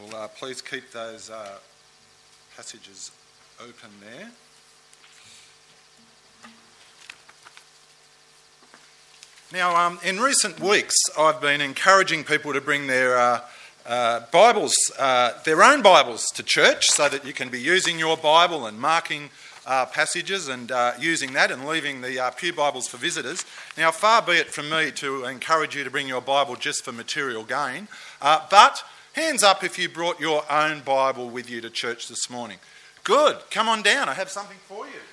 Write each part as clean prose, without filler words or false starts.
Well, please keep those passages open there. Now, in recent weeks, I've been encouraging people to bring their Bibles, their own Bibles to church so that you can be using your Bible and marking passages and using that and leaving the pew Bibles for visitors. Now, far be it from me to encourage you to bring your Bible just for material gain, but hands up if you brought your own Bible with you to church this morning. Good. Come on down. I have something for you.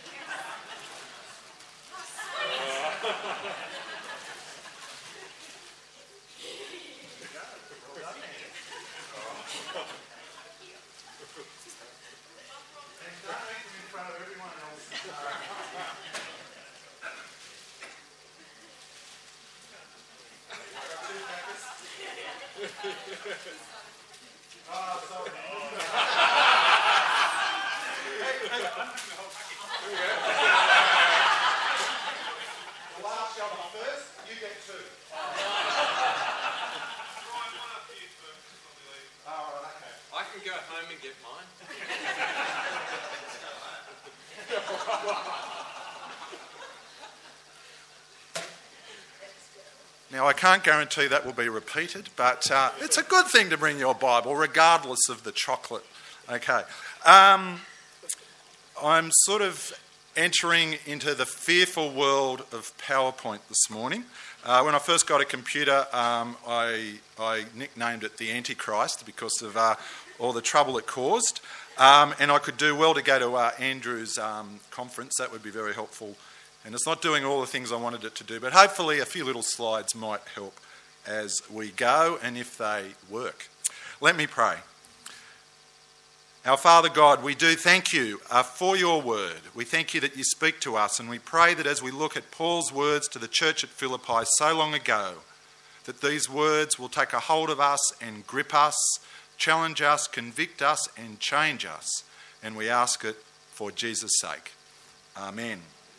Now, I can't guarantee that will be repeated, but it's a good thing to bring your Bible, regardless of the chocolate. Okay. I'm sort of entering into the fearful world of PowerPoint this morning. When I first got a computer, I nicknamed it the Antichrist because of all the trouble it caused. And I could do well to go to Andrew's conference. That would be very helpful. And it's not doing all the things I wanted it to do, but hopefully a few little slides might help as we go and if they work. Let me pray. Our Father God, we do thank you for your word. We thank you that you speak to us, and we pray that as we look at Paul's words to the church at Philippi so long ago, that these words will take a hold of us and grip us, challenge us, convict us and change us. And we ask it for Jesus' sake. Amen.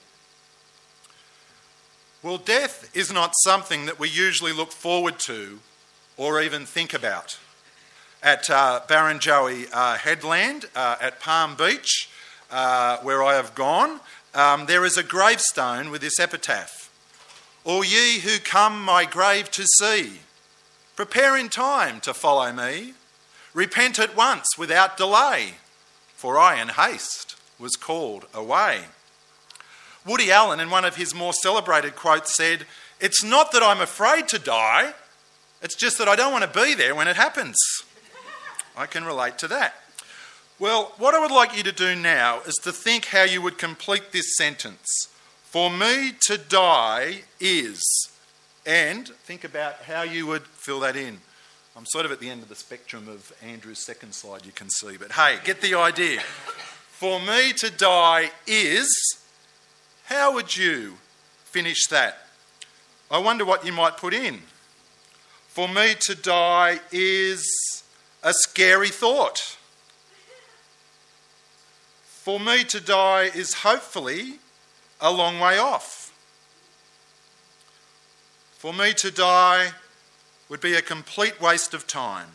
Well, death is not something that we usually look forward to or even think about. At Barrenjoey Headland, at Palm Beach, where I have gone, there is a gravestone with this epitaph. All ye who come my grave to see, prepare in time to follow me. Repent at once without delay, for I in haste was called away. Woody Allen, in one of his more celebrated quotes, said, "It's not that I'm afraid to die, it's just that I don't want to be there when it happens." I can relate to that. Well, what I would like you to do now is to think how you would complete this sentence. For me to die is, and think about how you would fill that in. I'm sort of at the end of the spectrum of Andrew's second slide, you can see, but hey, get the idea. For me to die is... How would you finish that? I wonder what you might put in. For me to die is a scary thought. For me to die is hopefully a long way off. For me to die would be a complete waste of time.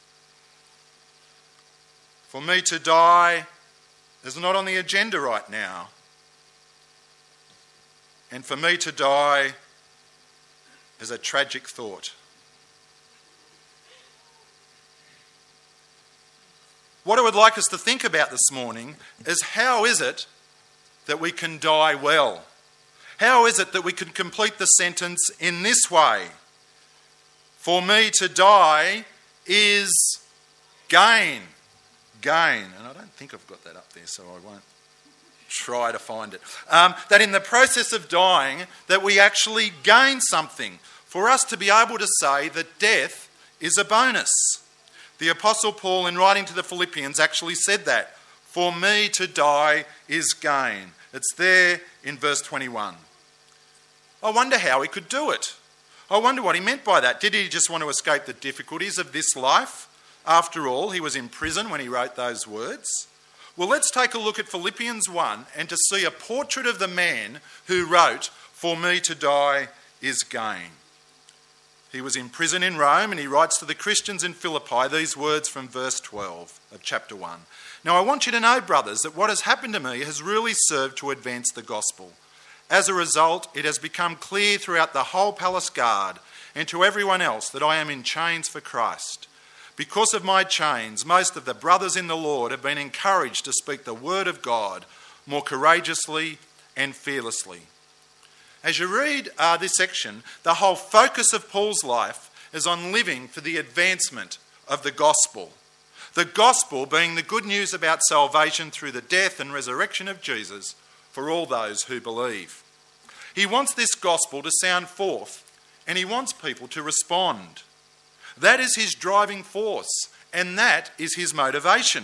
For me to die is not on the agenda right now. And for me to die is a tragic thought. What I would like us to think about this morning is how is it that we can die well? How is it that we can complete the sentence in this way? For me to die is gain. Gain. And I don't think I've got that up there, so I won't try to find it. That in the process of dying, that we actually gain something. For us to be able to say that death is a bonus. The Apostle Paul, in writing to the Philippians, actually said that. For me to die is gain. It's there in verse 21. I wonder how he could do it. I wonder what he meant by that. Did he just want to escape the difficulties of this life? After all, he was in prison when he wrote those words. Well, let's take a look at Philippians 1 and to see a portrait of the man who wrote, For me to die is gain. He was in prison in Rome, and he writes to the Christians in Philippi these words from verse 12 of chapter 1. Now I want you to know, brothers, that what has happened to me has really served to advance the gospel. As a result, it has become clear throughout the whole palace guard and to everyone else that I am in chains for Christ. Because of my chains, most of the brothers in the Lord have been encouraged to speak the word of God more courageously and fearlessly. As you read this section, the whole focus of Paul's life is on living for the advancement of the gospel. The gospel being the good news about salvation through the death and resurrection of Jesus for all those who believe. He wants this gospel to sound forth, and he wants people to respond. That is his driving force, and that is his motivation.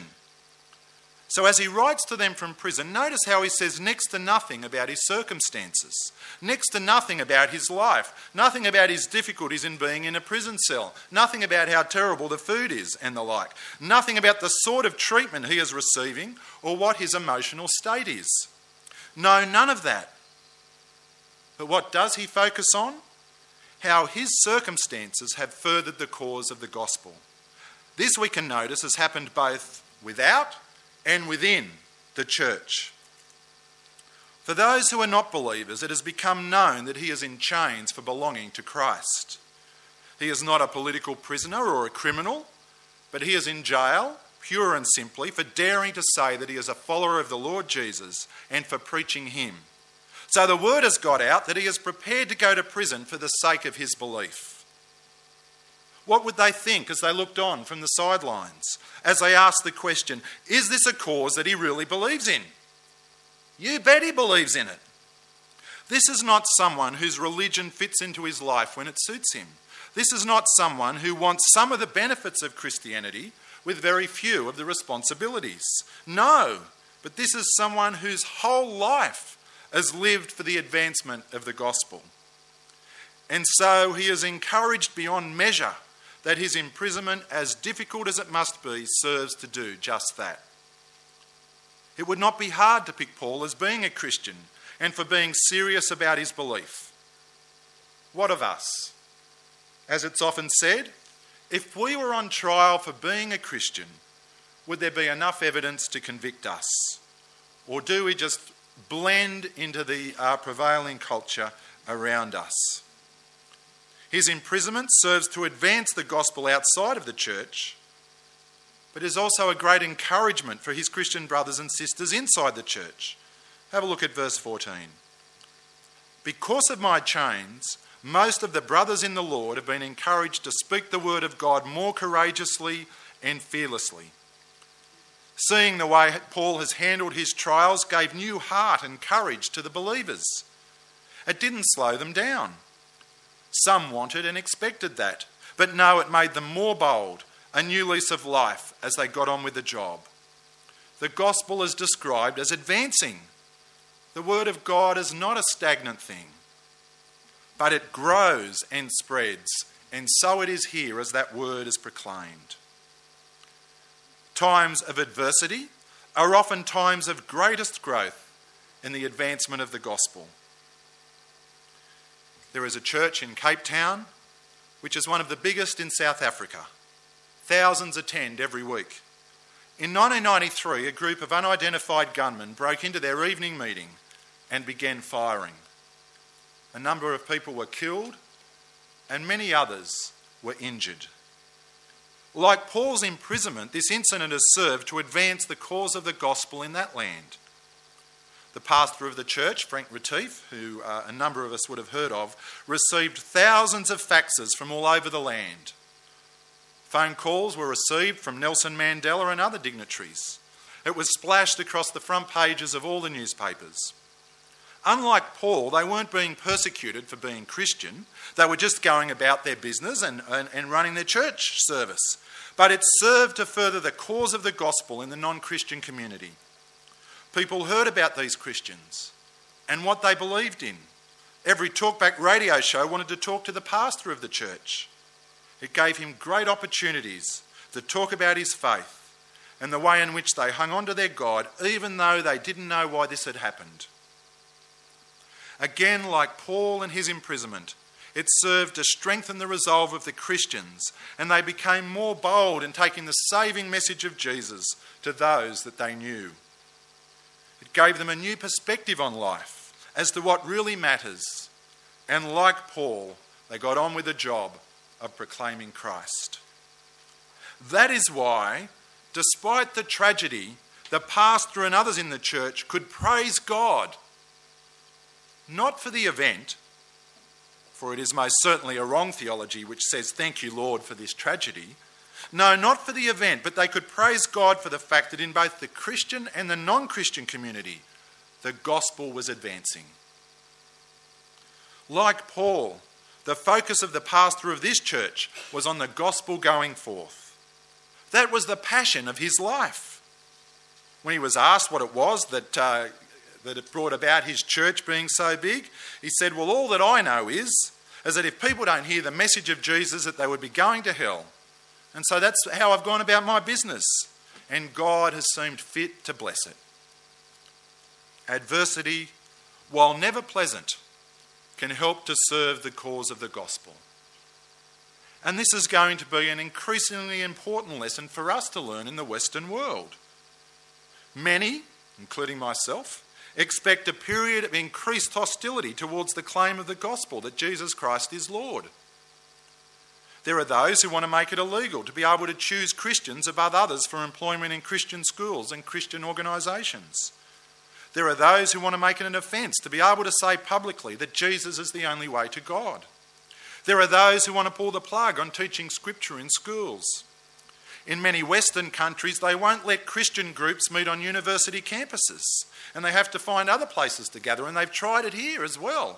So as he writes to them from prison, notice how he says next to nothing about his circumstances, next to nothing about his life, nothing about his difficulties in being in a prison cell, nothing about how terrible the food is and the like, nothing about the sort of treatment he is receiving or what his emotional state is. No, none of that. But what does he focus on? How his circumstances have furthered the cause of the gospel. This, we can notice, has happened both without and within the church. For those who are not believers, it has become known that he is in chains for belonging to Christ. He is not a political prisoner or a criminal, but he is in jail, pure and simply, for daring to say that he is a follower of the Lord Jesus and for preaching him. So the word has got out that he is prepared to go to prison for the sake of his belief. What would they think as they looked on from the sidelines, as they asked the question, is this a cause that he really believes in? You bet he believes in it. This is not someone whose religion fits into his life when it suits him. This is not someone who wants some of the benefits of Christianity with very few of the responsibilities. No, but this is someone whose whole life is lived for the advancement of the gospel. And so he is encouraged beyond measure that his imprisonment, as difficult as it must be, serves to do just that. It would not be hard to pick Paul as being a Christian and for being serious about his belief. What of us? As it's often said, if we were on trial for being a Christian, would there be enough evidence to convict us? Or do we just blend into the prevailing culture around us? His imprisonment serves to advance the gospel outside of the church, but is also a great encouragement for his Christian brothers and sisters inside the church. Have a look at verse 14. Because of my chains, most of the brothers in the Lord have been encouraged to speak the word of God more courageously and fearlessly. Seeing the way Paul has handled his trials gave new heart and courage to the believers. It didn't slow them down. Some wanted and expected that, but no, it made them more bold, a new lease of life as they got on with the job. The gospel is described as advancing. The word of God is not a stagnant thing, but it grows and spreads, and so it is here as that word is proclaimed. Times of adversity are often times of greatest growth in the advancement of the gospel. There is a church in Cape Town, which is one of the biggest in South Africa. Thousands attend every week. In 1993, a group of unidentified gunmen broke into their evening meeting and began firing. A number of people were killed and many others were injured. Like Paul's imprisonment, this incident has served to advance the cause of the gospel in that land. The pastor of the church, Frank Retief, who a number of us would have heard of, received thousands of faxes from all over the land. Phone calls were received from Nelson Mandela and other dignitaries. It was splashed across the front pages of all the newspapers. Unlike Paul, they weren't being persecuted for being Christian. They were just going about their business and running their church service. But it served to further the cause of the gospel in the non-Christian community. People heard about these Christians and what they believed in. Every talkback radio show wanted to talk to the pastor of the church. It gave him great opportunities to talk about his faith and the way in which they hung on to their God, even though they didn't know why this had happened. Again, like Paul and his imprisonment, It served to strengthen the resolve of the Christians, and they became more bold in taking the saving message of Jesus to those that they knew. It gave them a new perspective on life as to what really matters, and like Paul, they got on with the job of proclaiming Christ. That is why, despite the tragedy, the pastor and others in the church could praise God, not for the event, for it is most certainly a wrong theology which says, "Thank you, Lord, for this tragedy." No, not for the event, but they could praise God for the fact that in both the Christian and the non-Christian community, the gospel was advancing. Like Paul, the focus of the pastor of this church was on the gospel going forth. That was the passion of his life. When he was asked what it was that it brought about his church being so big, he said, "Well, all that I know is that if people don't hear the message of Jesus, that they would be going to hell. And so that's how I've gone about my business. And God has seemed fit to bless it." Adversity, while never pleasant, can help to serve the cause of the gospel. And this is going to be an increasingly important lesson for us to learn in the Western world. Many, including myself, expect a period of increased hostility towards the claim of the gospel that Jesus Christ is Lord. There are those who want to make it illegal to be able to choose Christians above others for employment in Christian schools and Christian organisations. There are those who want to make it an offence to be able to say publicly that Jesus is the only way to God. There are those who want to pull the plug on teaching Scripture in schools. In many Western countries, they won't let Christian groups meet on university campuses, and they have to find other places to gather, and they've tried it here as well.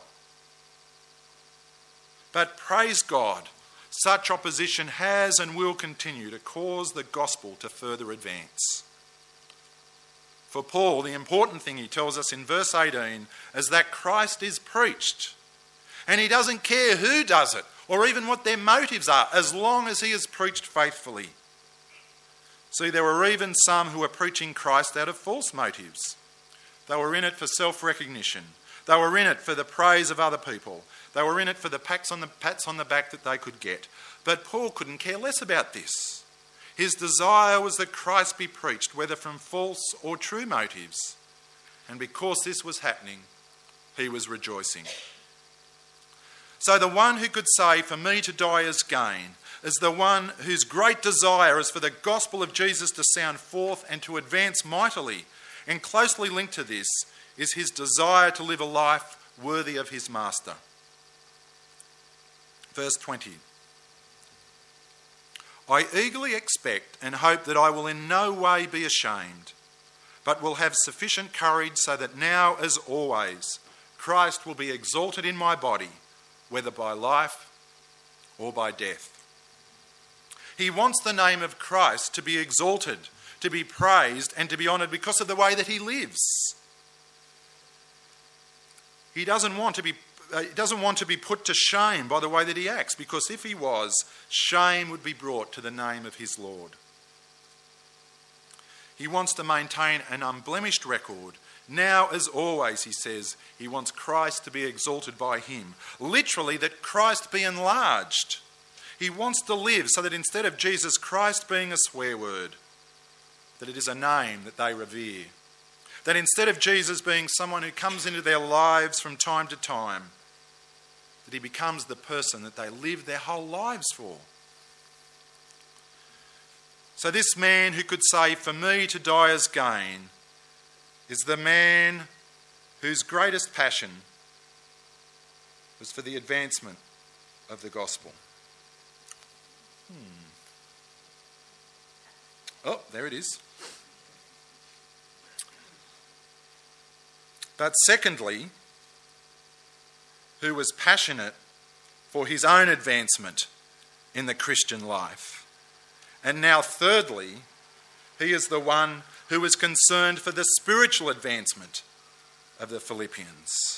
But praise God, such opposition has and will continue to cause the gospel to further advance. For Paul, the important thing he tells us in verse 18 is that Christ is preached, and he doesn't care who does it or even what their motives are, as long as he is preached faithfully. See, there were even some who were preaching Christ out of false motives. They were in it for self-recognition. They were in it for the praise of other people. They were in it for the pats on the back that they could get. But Paul couldn't care less about this. His desire was that Christ be preached, whether from false or true motives. And because this was happening, he was rejoicing. So the one who could say, "For me to die is gain," is the one whose great desire is for the gospel of Jesus to sound forth and to advance mightily. And closely linked to this is his desire to live a life worthy of his master. Verse 20. "I eagerly expect and hope that I will in no way be ashamed, but will have sufficient courage so that now, as always, Christ will be exalted in my body, whether by life or by death." He wants the name of Christ to be exalted, to be praised, and to be honoured because of the way that he lives. He doesn't want to be put to shame by the way that he acts, because if he was, shame would be brought to the name of his Lord. He wants to maintain an unblemished record. Now, as always, he says, he wants Christ to be exalted by him. Literally, that Christ be enlarged. He wants to live so that instead of Jesus Christ being a swear word, that it is a name that they revere. That instead of Jesus being someone who comes into their lives from time to time, that he becomes the person that they live their whole lives for. So this man who could say, "For me to die is gain," is the man whose greatest passion was for the advancement of the gospel. Oh, there it is. But secondly, who was passionate for his own advancement in the Christian life. And now thirdly, he is the one who was concerned for the spiritual advancement of the Philippians.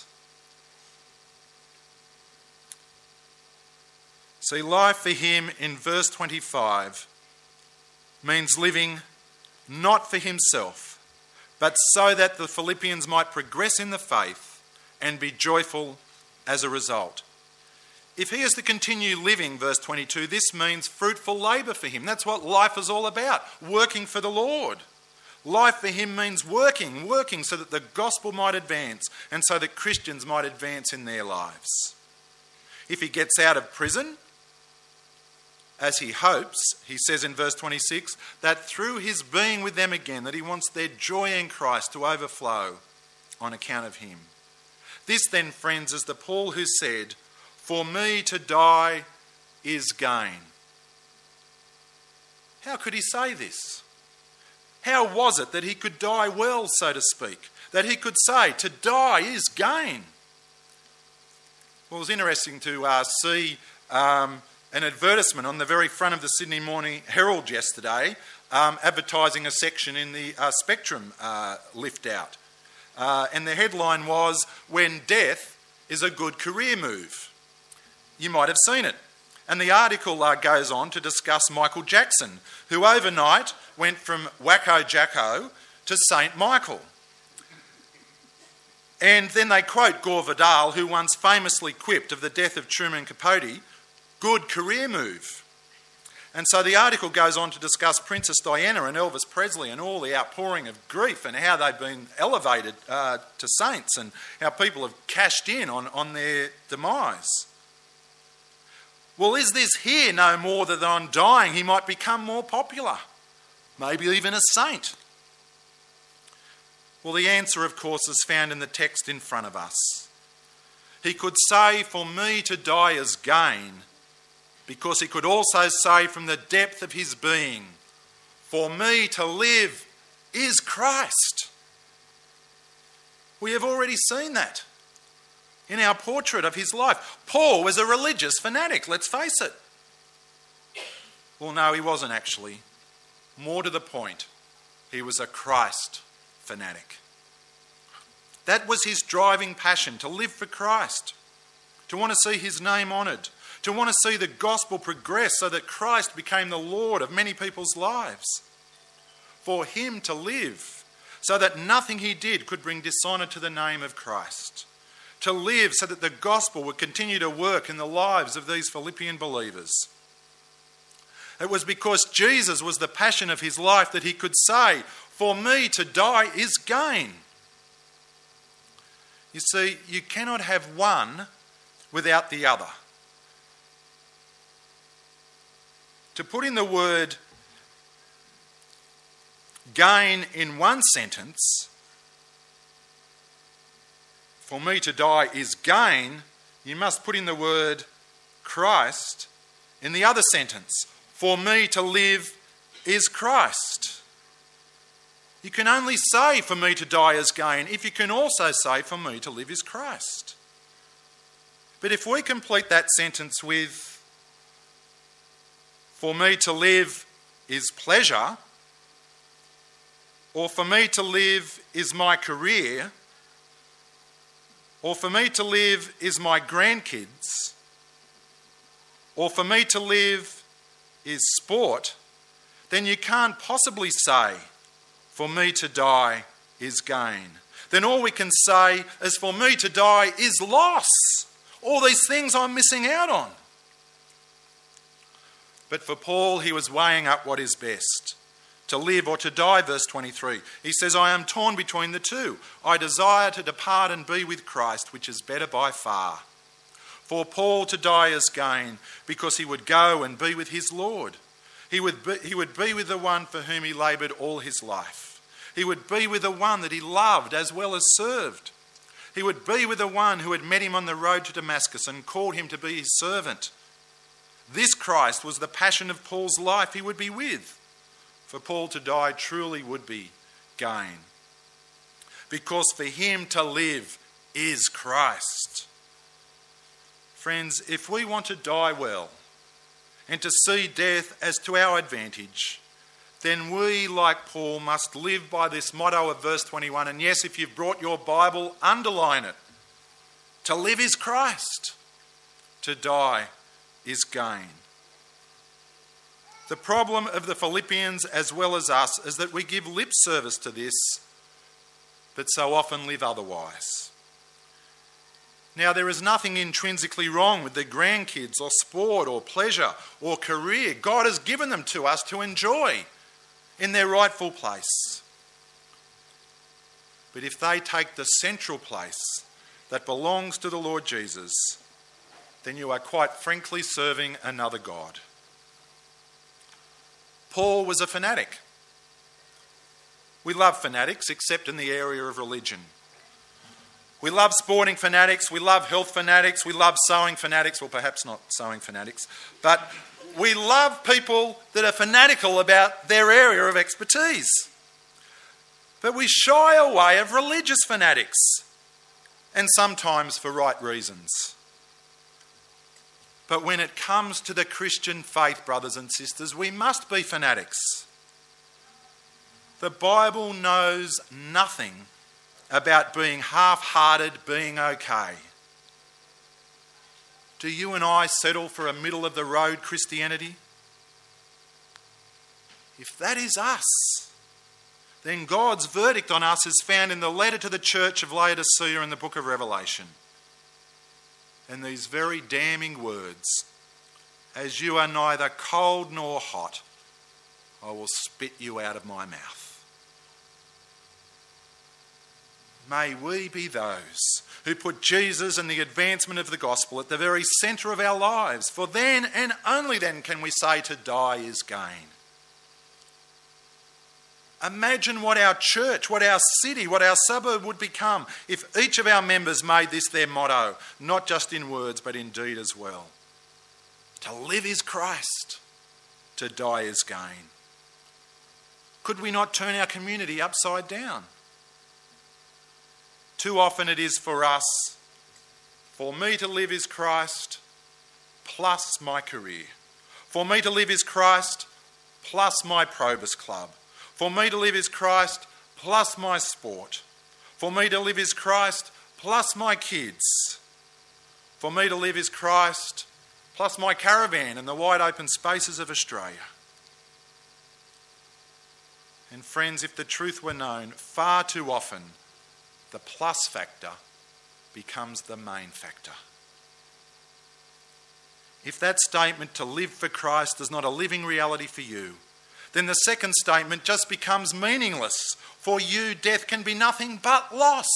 See, life for him in verse 25 means living not for himself, but so that the Philippians might progress in the faith and be joyful as a result. if he is to continue living, verse 22, this means fruitful labour for him. That's what life is all about, working for the Lord. Life for him means working so that the gospel might advance and so that Christians might advance in their lives. If he gets out of prison, as he hopes, he says in verse 26, that through his being with them again, that he wants their joy in Christ to overflow on account of him. This then, friends, is the Paul who said, "For me to die is gain." How could he say this? How was it that he could die well, so to speak? That he could say, to die is gain? Well, it was interesting to see an advertisement on the very front of the Sydney Morning Herald yesterday, advertising a section in the Spectrum lift out. And the headline was, "When Death is a Good Career Move." You might have seen it. And the article goes on to discuss Michael Jackson, who overnight went from Wacko Jacko to Saint Michael. And then they quote Gore Vidal, who once famously quipped of the death of Truman Capote, "Good career move." And so the article goes on to discuss Princess Diana and Elvis Presley and all the outpouring of grief and how they've been elevated to saints and how people have cashed in on their demise. Well, is this here no more that on dying he might become more popular? Maybe even a saint? Well, the answer, of course, is found in the text in front of us. He could say, "For me to die is gain," because he could also say from the depth of his being, "For me to live is Christ." We have already seen that in our portrait of his life. Paul was a religious fanatic, let's face it. Well, no, he wasn't actually. More to the point, he was a Christ fanatic. That was his driving passion, to live for Christ, to want to see his name honoured, to want to see the gospel progress so that Christ became the Lord of many people's lives. For him to live so that nothing he did could bring dishonour to the name of Christ. To live so that the gospel would continue to work in the lives of these Philippian believers. It was because Jesus was the passion of his life that he could say, "For me to die is gain." You see, you cannot have one without the other. To put in the word gain in one sentence, "For me to die is gain," you must put in the word Christ in the other sentence. "For me to live is Christ." You can only say, "For me to die is gain," if you can also say, "For me to live is Christ." But if we complete that sentence with, "For me to live is pleasure," or "For me to live is my career," or "For me to live is my grandkids," or "For me to live is sport," then you can't possibly say, "For me to die is gain." Then all we can say is, "For me to die is loss. All these things I'm missing out on." But for Paul, he was weighing up what is best. To live or to die, verse 23. He says, "I am torn between the two. I desire to depart and be with Christ, which is better by far." For Paul, to die is gain, because he would go and be with his Lord. He would be with the one for whom he laboured all his life. He would be with the one that he loved as well as served. He would be with the one who had met him on the road to Damascus and called him to be his servant. This Christ was the passion of Paul's life he would be with. For Paul to die truly would be gain. Because for him to live is Christ. Friends, if we want to die well and to see death as to our advantage, then we, like Paul, must live by this motto of verse 21. And yes, if you've brought your Bible, underline it. To live is Christ. To die is gain. The problem of the Philippians as well as us is that we give lip service to this, but so often live otherwise. Now, there is nothing intrinsically wrong with their grandkids or sport or pleasure or career. God has given them to us to enjoy in their rightful place. But if they take the central place that belongs to the Lord Jesus, then you are quite frankly serving another God. Paul was a fanatic. We love fanatics, except in the area of religion. We love sporting fanatics, we love health fanatics, we love sewing fanatics, well, perhaps not sewing fanatics, but we love people that are fanatical about their area of expertise. But we shy away of religious fanatics, and sometimes for right reasons. But when it comes to the Christian faith, brothers and sisters, we must be fanatics. The Bible knows nothing about being half-hearted, being okay. Do you and I settle for a middle-of-the-road Christianity? If that is us, then God's verdict on us is found in the letter to the church of Laodicea in the book of Revelation. And these very damning words, "As you are neither cold nor hot, I will spit you out of my mouth." May we be those who put Jesus and the advancement of the gospel at the very centre of our lives, for then and only then can we say to die is gain. Imagine what our church, what our city, what our suburb would become if each of our members made this their motto, not just in words but in deed as well. To live is Christ, to die is gain. Could we not turn our community upside down? Too often it is for us, for me to live is Christ plus my career. For me to live is Christ plus my Probus Club. For me to live is Christ plus my sport. For me to live is Christ plus my kids. For me to live is Christ plus my caravan and the wide open spaces of Australia. And friends, if the truth were known, far too often the plus factor becomes the main factor. If that statement to live for Christ is not a living reality for you, then the second statement just becomes meaningless. For you, death can be nothing but loss.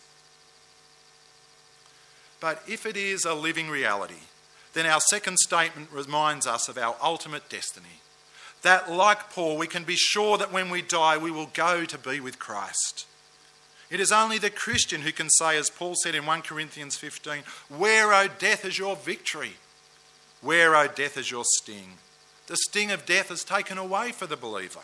But if it is a living reality, then our second statement reminds us of our ultimate destiny. That, like Paul, we can be sure that when we die, we will go to be with Christ. It is only the Christian who can say, as Paul said in 1 Corinthians 15, "Where, O death, is your victory? Where, O death, is your sting?" The sting of death is taken away for the believer.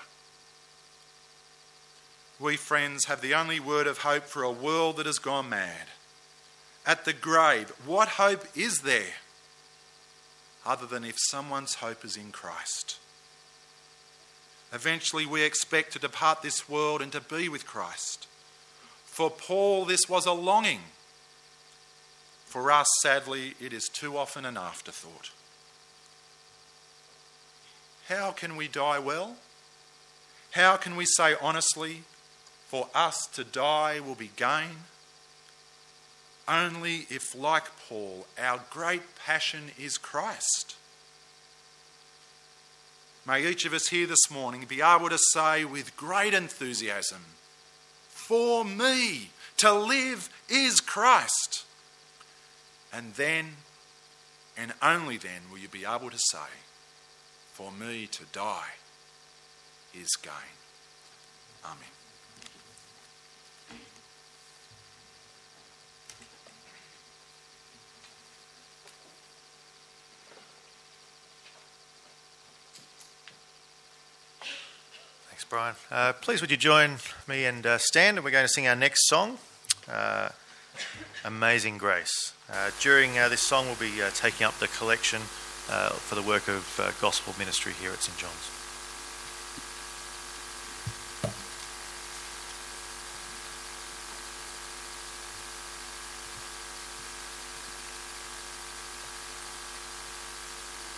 We, friends, have the only word of hope for a world that has gone mad. At the grave, what hope is there other than if someone's hope is in Christ? Eventually we expect to depart this world and to be with Christ. For Paul, this was a longing. For us, sadly, it is too often an afterthought. How can we die well? How can we say honestly, for us to die will be gain? Only if, like Paul, our great passion is Christ. May each of us here this morning be able to say with great enthusiasm, "For me, to live is Christ." And then, and only then, will you be able to say, "For me, to die is gain." Amen. Thanks, Brian. Please would you join me and stand, and we're going to sing our next song, Amazing Grace. During this song we'll be taking up the collection for the work of gospel ministry here at St John's.